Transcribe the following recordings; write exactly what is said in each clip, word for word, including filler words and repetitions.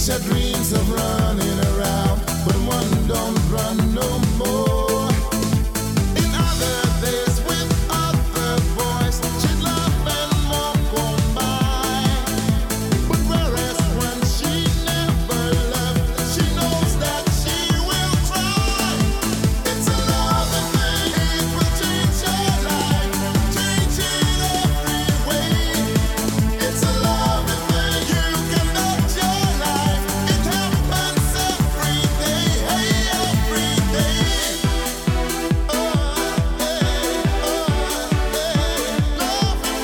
your dreams of running around, but one don't run no more. In other days with other boys, she'd laugh and walk on by. But whereas when she never loved, she knows that she will try. It's a loving thing, it will change your life, change it every way. It's a loving thing, you can bet your life, it happens every day, hey, every day. Oh, hey, oh, hey, loving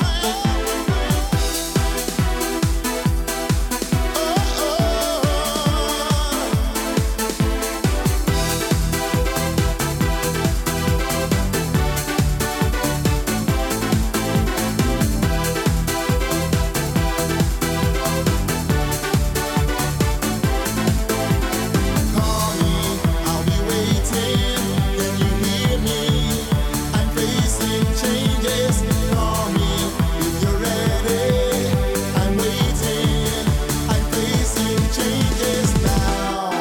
Call me, I'll be waiting. Can you hear me? I'm facing changes. Call me if you're ready. I'm waiting. I'm facing changes now.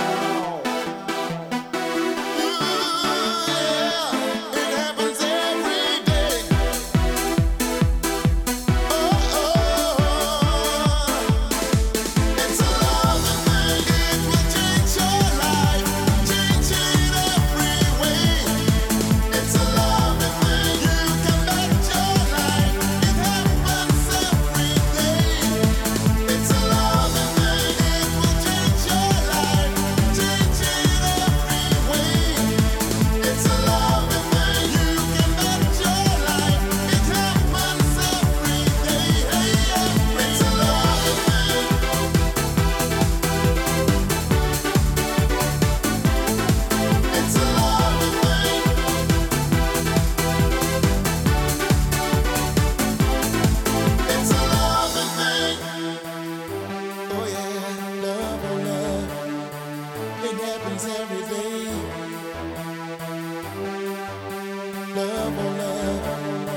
Ooh, yeah, it happens every day. Oh, oh. It's a loving thing, it will change your life, change it every way. It's a loving thing, you can bet your life, it happens every day. It's a loving thing, it will change your life, change it every way. It's a loving thing, you can bet your life, it happens every day. Hey, yeah. It's a loving thing. It's a loving thing. It's a loving thing. Oh yeah, love, oh love, it happens every day. Love, oh love.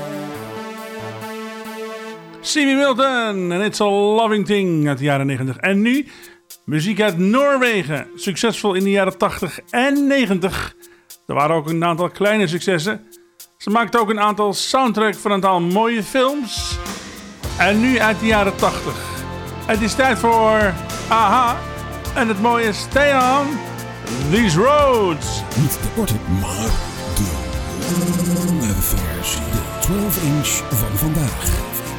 Simi Milton en It's a Loving Thing uit de jaren negentig. En nu muziek uit Noorwegen. Succesvol in de jaren tachtig en negentig. Er waren ook een aantal kleine successen. Ze maakte ook een aantal soundtracks van een aantal mooie films. En nu uit de jaren tachtig. Het is tijd voor Aha en het mooie Stay On These Roads. Niet de korte, maar de lange versie. De twaalf inch van vandaag.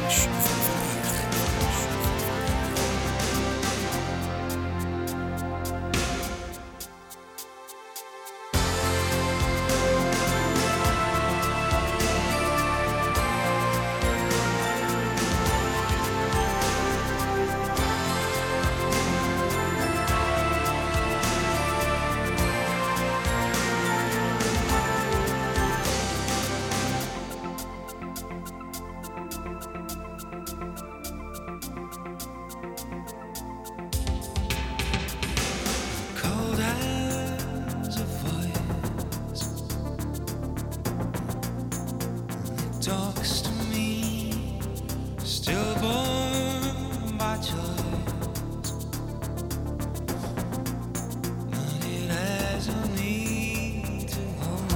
Cold as a voice that talks to me, stillborn by choice, but it has no need to hold.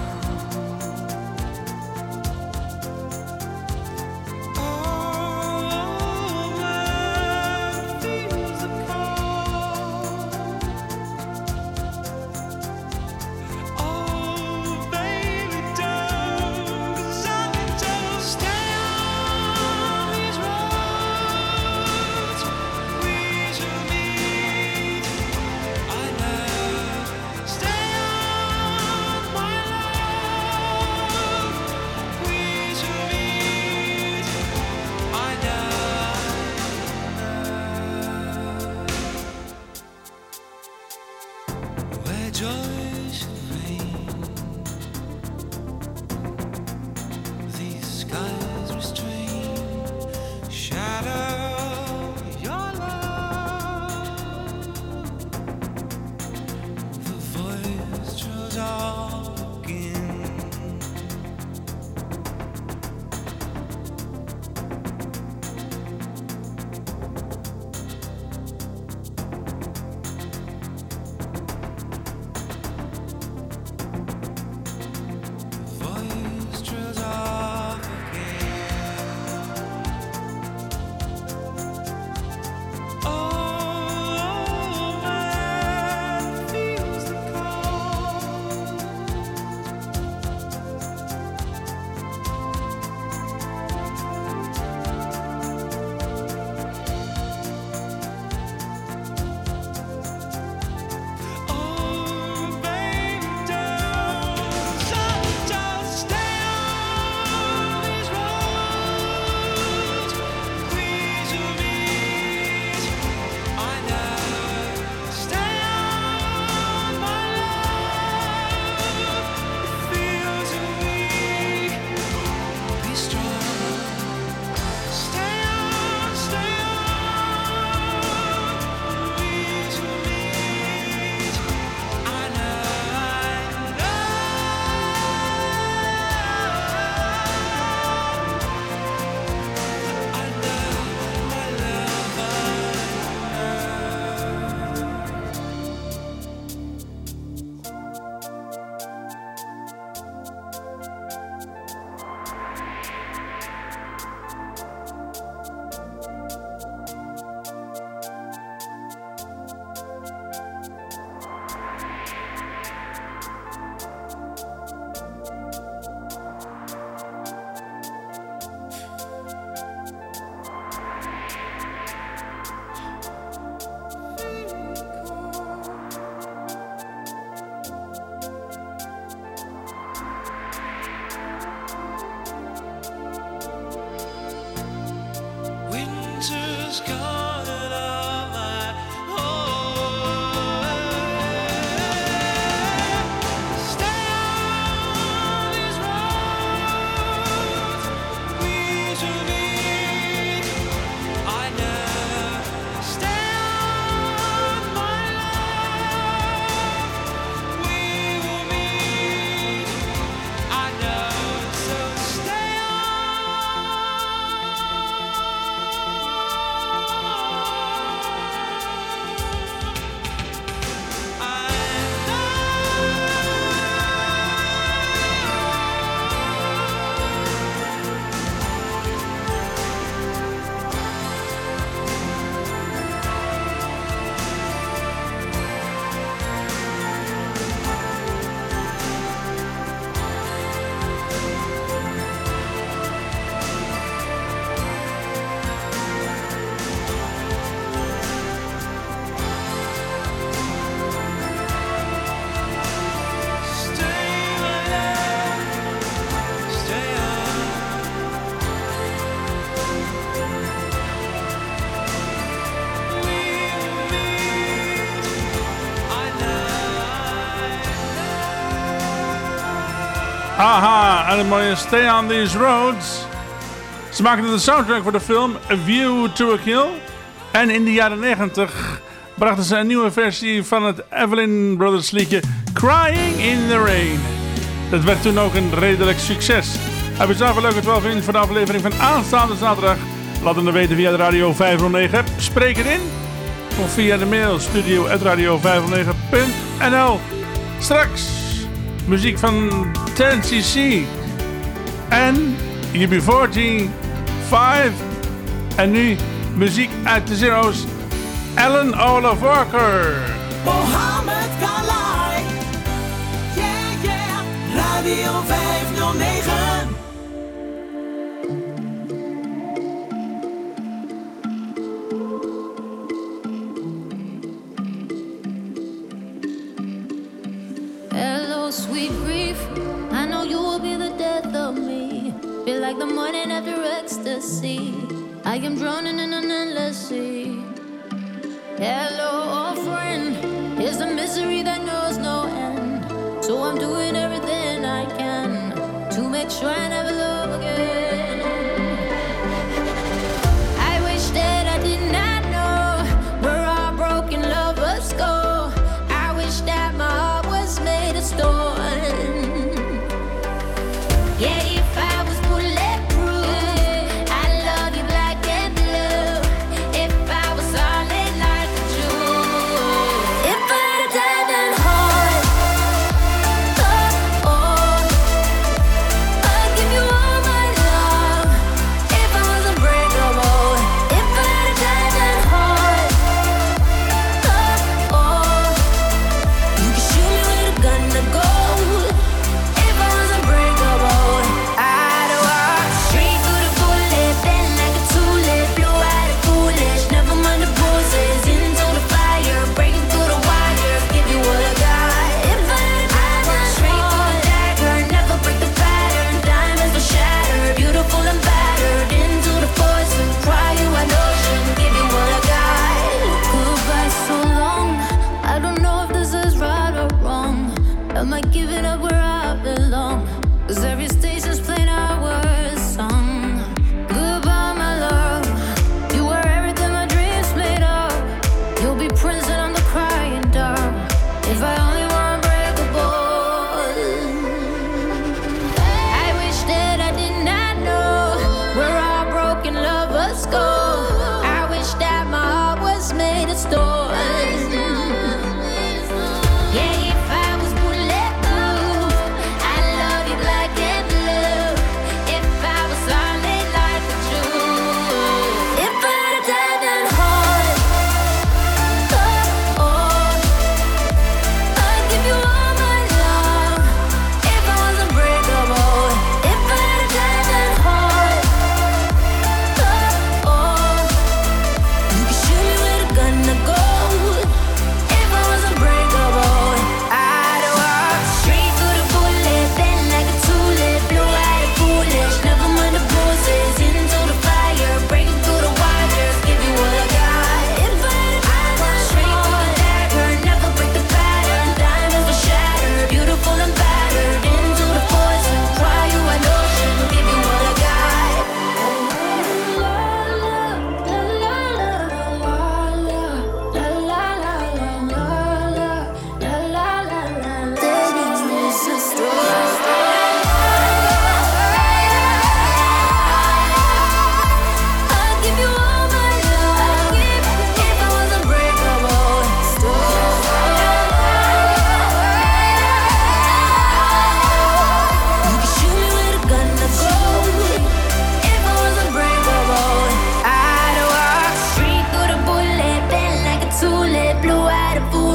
All over feels the cold. Oh, baby, don't, 'cause I can just stay winter's gone and all my home. Stay on these roads, we shall meet. I know. Stay on, my love, we will meet. I know. So stay on. Stay, my love, stay on. We will meet. I know. Aha, en het mooie Stay on These Roads. Ze maakten de soundtrack voor de film A View to a Kill. En in de jaren negentig brachten ze een nieuwe versie van het Evelyn Brothers liedje Crying in the Rain. Dat werd toen ook een redelijk succes. Heb je zelf een leuke twaalf inch voor de aflevering van aanstaande zaterdag? Laat het dan weten via de Radio vijfhonderdnegen app. Spreek het in. Of via de mail studio at radio vijfhonderdnegen punt n l. Straks muziek van ten C C en U B vijfenveertig. En nu muziek uit de Zero's. Alan Olaf Walker. Mohammed Kalai. Yeah, yeah. Radio vijfhonderdnegen. Hello, sweet grief. I know you will be the death of me. Feel like the morning after ecstasy. I am drowning in an endless sea. Hello, old friend. Here's the misery that knows no end. So I'm doing everything I can to make sure I never love again. I wish that I did not know where our broken lovers go. I wish that my heart was made of stone. Yeah, if I was bulletproof, I love you black and blue. If I was solid like a Jew, if I had a diamond heart, oh, oh, I'd give you all my love. If I was unbreakable, if I had a diamond heart, oh, oh, you could shoot me with a gun to go. If I was unbreakable, I'd walk straight through the bullet, bend like a tulip, blue eyed and foolish. Never mind the bruises, into the fire, breaking through the wire, give you what I got. If I had a diamond straight through the dagger, never break the pattern. Diamonds will shatter, beautiful and battered, into the poison, cry you an ocean, give you what I got. Goodbye so long, I don't know if this is right or wrong. Am I giving up where I belong? Cause every station's playing our song. Goodbye, my love. You were everything my dreams made of. You'll be Prince and I'm the crying dove. If I only were unbreakable. I wish that I did not know where our broken lovers go. I wish that my heart was made of stone. Yeah, if I was bulletproof, I love you black and blue. If I was solid like a Jew, if I had a diamond heart, oh, oh, I'd give you all my love. If I was unbreakable, if I had a diamond heart, oh, oh, you could shoot me with a gun to go.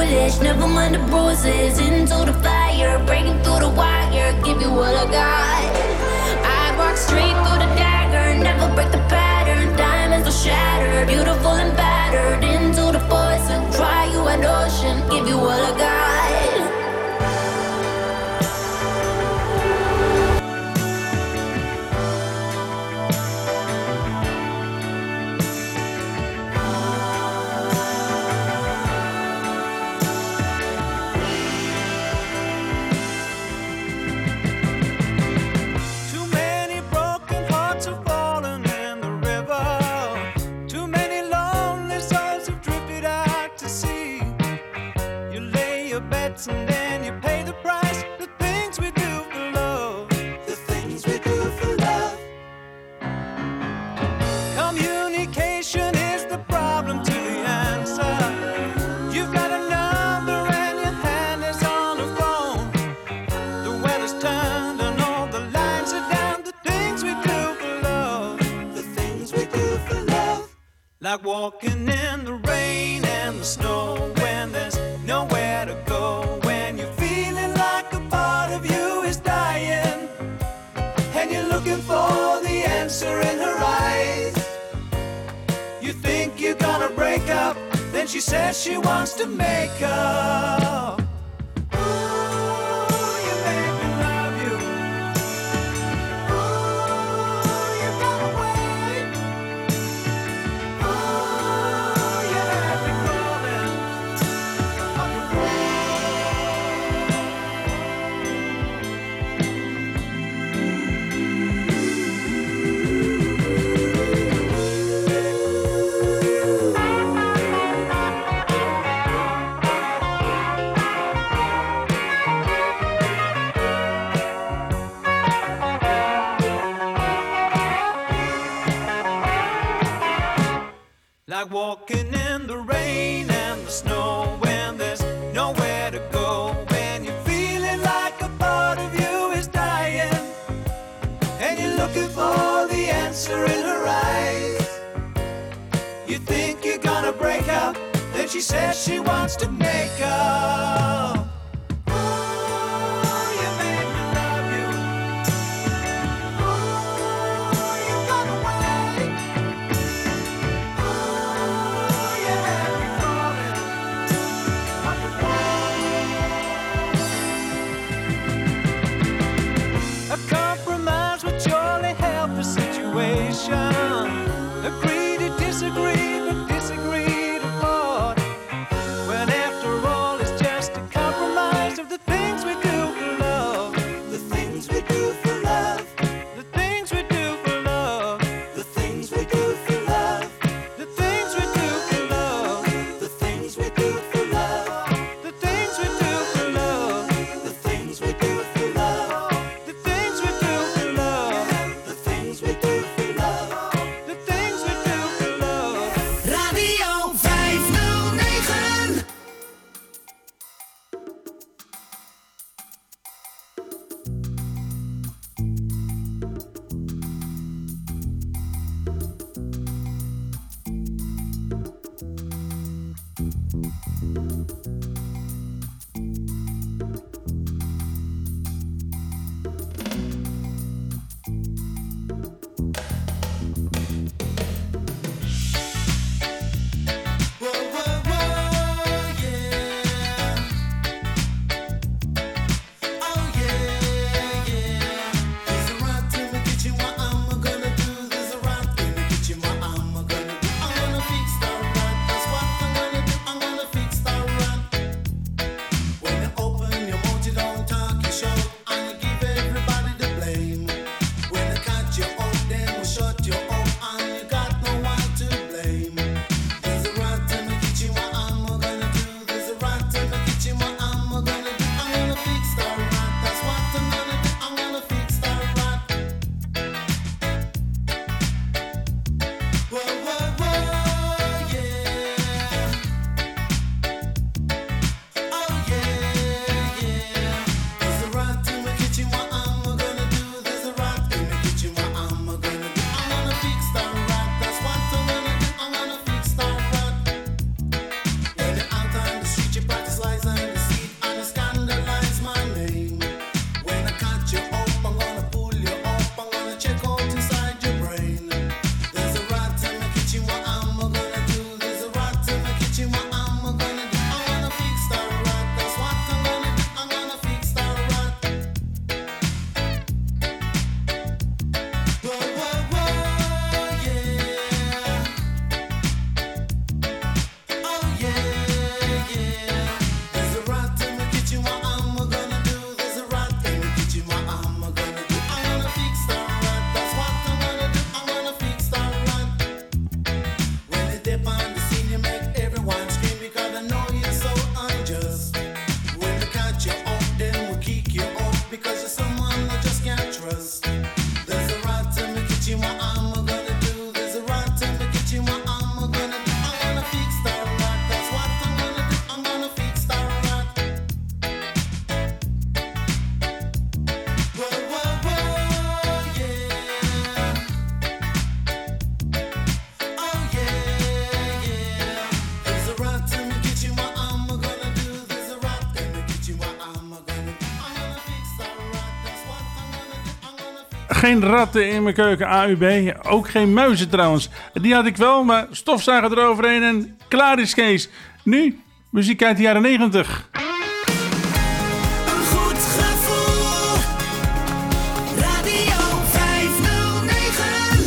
foolish, never mind the bruises. Into the fire, breaking through the wire, give you what I got. I walk straight through the dagger, never break the pattern. Diamonds will shatter, beautiful and battered. Into the poison, dry you an ocean, give you what I got. And then you pay the price. The things we do for love, the things we do for love. Communication is the problem to the answer. You've got a number and your hand is on the phone. The weather's turned and all the lines are down. The things we do for love, the things we do for love. Like walking in the rain and the snow when there's nowhere to go. Looking for the answer in her eyes. You think you're gonna break up, then she says she wants to make up. Ooh, you make me love you. Ooh, you got away. Ooh, you have me crawling on your like walking in the rain and the snow when there's nowhere to go. When you're feeling like a part of you is dying and you're looking for the answer in her eyes. You think you're gonna break up, then she says she wants to make up. Agree to disagree, but disagree to part. When after all it's just a compromise of the things we do for love. The things we do for love. The things we do for love. The things we do for love. The things we do for love. The things we do for love. The things we do for love. The things we do for love. The things we do for love. The things we do for love. Radio vijfhonderdnegen. I'm gonna fix the run. That's what I'm gonna do. I'm gonna fix the run. There's a rat in the kitchen, what am I gonna do? There's a rat in the kitchen, what am I gonna do? I'm gonna fix that rat, that's what I'm gonna do. I'm gonna fix that rat. When they dip on the scene, you make everyone scream because I know you're so unjust. When we catch you up, then we'll kick you off because you're someone I just can't trust. There's a rat in the kitchen, what am I gonna do? There's a rat in the kitchen, what am I gonna do? I'm gonna fix that rat, that's what I'm gonna do. I'm gonna fix that rat. Whoa, whoa, whoa, yeah. Oh yeah, yeah. There's a rat in the kitchen, what am I gonna do? There's a rat in the kitchen, what am I gonna do? I'm gonna fix that rat, that's what I'm gonna do. I'm gonna fix. Geen ratten in mijn keuken, A U B. Ook geen muizen trouwens. Die had ik wel, maar stofzuiger eroverheen en klaar is Kees. Nu, muziek uit de jaren negentig. Een goed gevoel. Radio vijfhonderdnegen.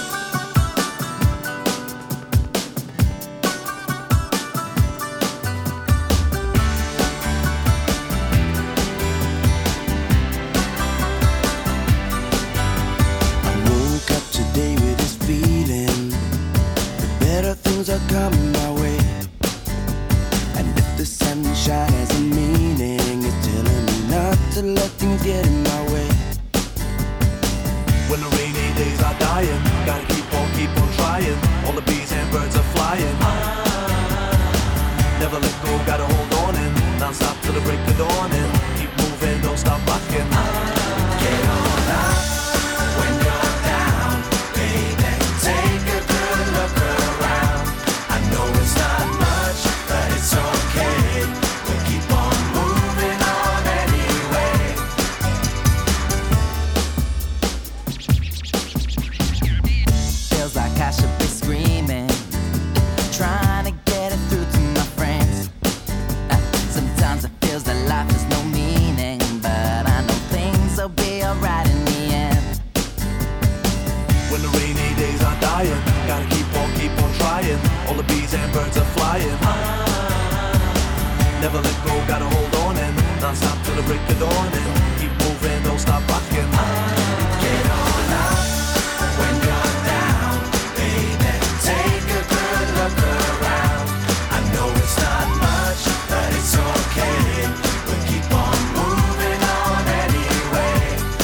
I woke up today with this feeling that better things are coming my way. And if the sunshine has a meaning, it's telling me not to let things get in my way. When the rainy days are dying, gotta keep on, keep on trying. All the bees and birds are flying. Never let go, gotta hold on in. Non-stop till the break of dawn and keep moving, don't stop rocking. Get on up when you're down, baby. Take a good look around. I know it's not much, but it's okay. We'll keep on moving on anyway. Feels like I should be screaming, trying to get it through to my friends. Uh, Sometimes it feels that life has no meaning, but I know things will be alright in the end. When the rainy days are dying, gotta keep on, keep on trying. All the bees and birds are flying. Never let go, gotta hold on and non-stop till the break of dawn and keep moving, don't stop rocking. Get on up when you're down, baby. Take a good look around. I know it's not much, but it's okay. We'll keep on moving on anyway.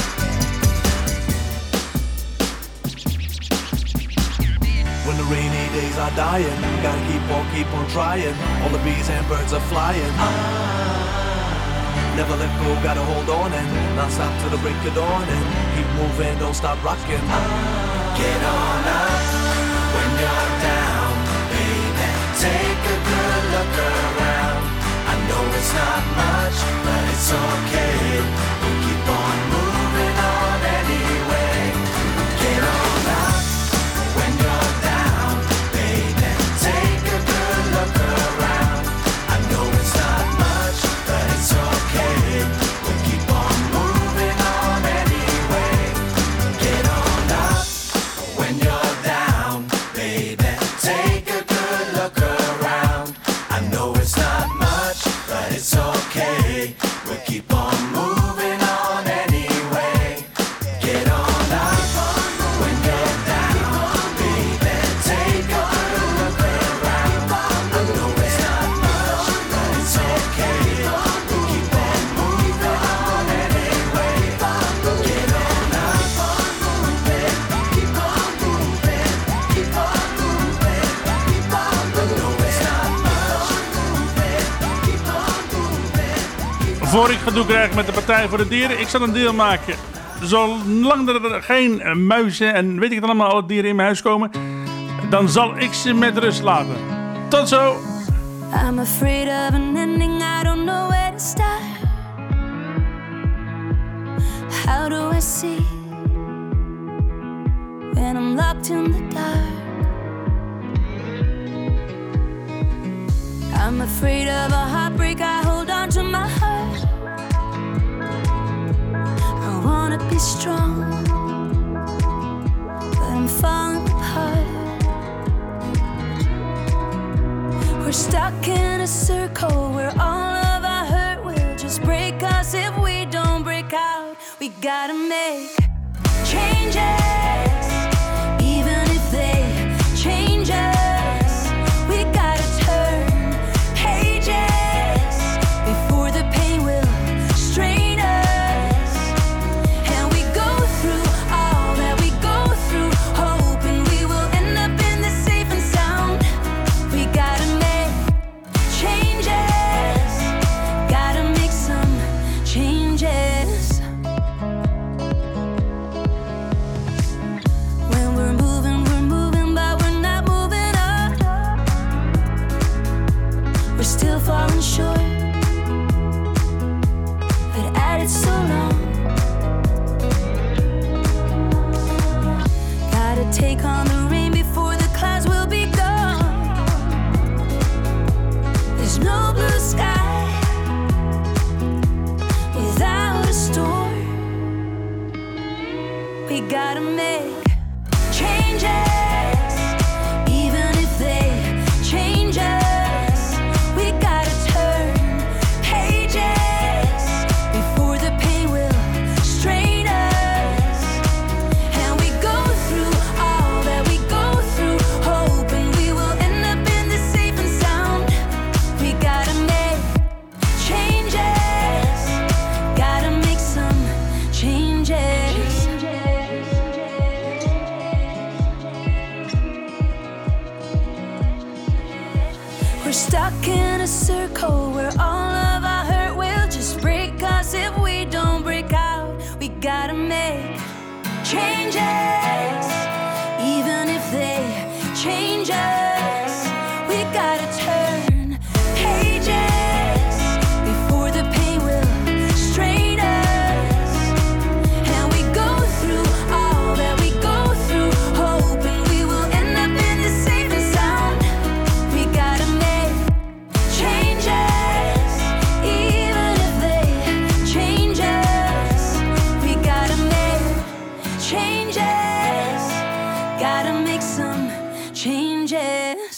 When the rainy days are dying, gotta keep on, keep on trying. All the bees and birds are flying. Never let go, gotta hold on and non-stop till the break of dawn and keep moving, don't stop rocking. Get on up when you're down, baby. Take a good look around. I know it's not much, but it's okay. We'll keep on moving on anyway. Get on up when you're down, baby. Take a good look around. I know it's not much, but it's okay. We'll keep on moving on anyway. Get on up when you're down, baby. Take a good look around. I know it's not much, but it's okay. We'll keep on moving on anyway. Get on up when you're down, baby. Take a good look around. I know it's not much, but it's okay. We'll keep on moving on anyway. Get on up, keep on moving, keep on moving, keep on moving. I know it's not much, keep on moving. Voor ik gedoe krijg met de Partij voor de Dieren, ik zal een deal maken. Zolang er geen eh, muizen en weet ik het allemaal, alle dieren in mijn huis komen, dan zal ik ze met rust laten. Tot zo! I'm afraid of an ending, I don't know where to start. How do I see when I'm locked in the dark? I'm afraid of a heartbreak, I hold on to my heart. I wanna be strong, but I'm falling apart. We're stuck in a circle, make changes, even if they change us. We gotta turn pages before the pain will strain us. And we go through all that we go through, hoping we will end up in the safe and sound. We gotta make changes, gotta make some changes. When we're moving, we're moving, but we're not moving up. We're still falling short, but at it so long. Gotta take on the rain before the clouds will be gone. There's no blue sky without a storm. We gotta make changes, even if they change us. We gotta turn pages before the pain will strain us. And we go through all that we go through, hoping we will end up in the safe and sound. We gotta make changes, gotta make some changes. We're stuck in a circle where all of our hurt will just break us if we don't break out. We gotta make changes, even if they change us. We gotta turn pages before the pain will strain us. And we go through all that we go through, hoping we will end up in the safe and sound. We gotta make changes, even if they change us. We gotta make changes, gotta make some changes.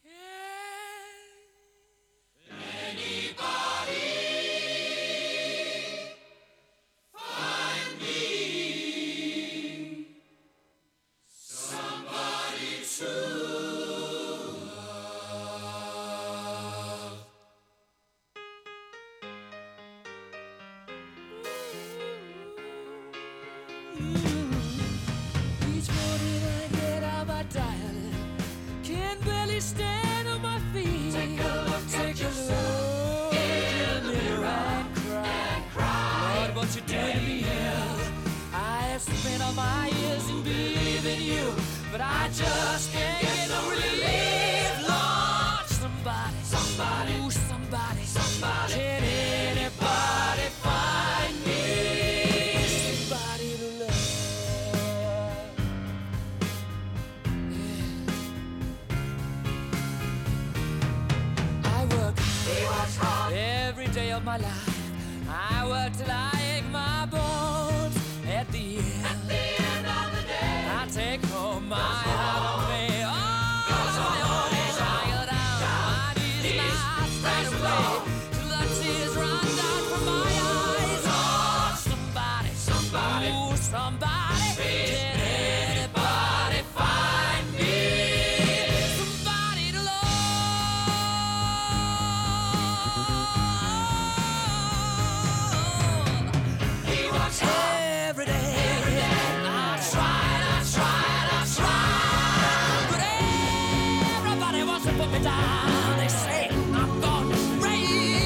Each morning I get out my diary, can barely stand on my feet. Take a look Take at yourself in the mirror and cry. Lord, what you done to me? I have spent all my years in believing you, but I just can't get no relief. Lord, somebody, somebody, ooh, somebody, somebody, can anybody find me somebody to love? I work every day of my life. I work till I ache my bones. At the end, At the end of the day, I take home my heart of me. Oh, I go down my knees and I straight away till the tears run down from my eyes. Oh, somebody, somebody, ooh, somebody, can anybody find me somebody to love? He works every day. I tried, I tried, I tried, but everybody wants to put me down. They say I'm gone crazy.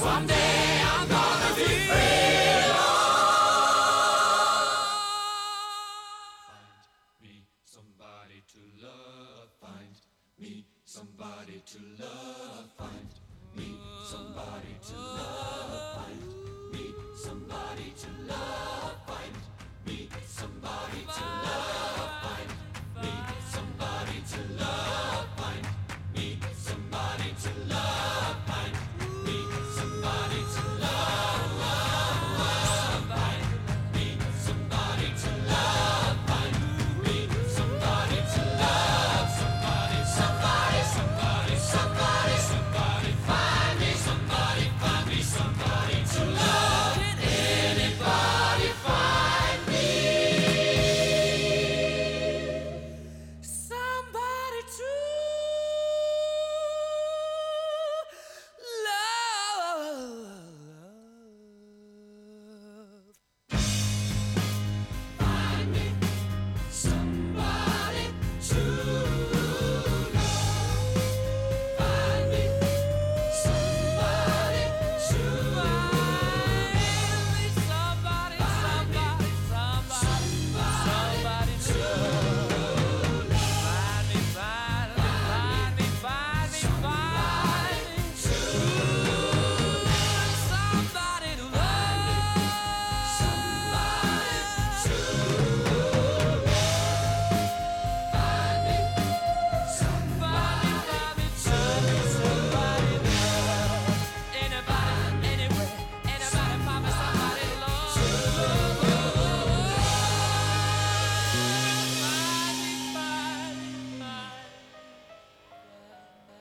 Someday I'm gonna be free, Lord. Find me somebody to love. Find me somebody to love. Find me somebody to love. Find me somebody to love. Find me somebody to love.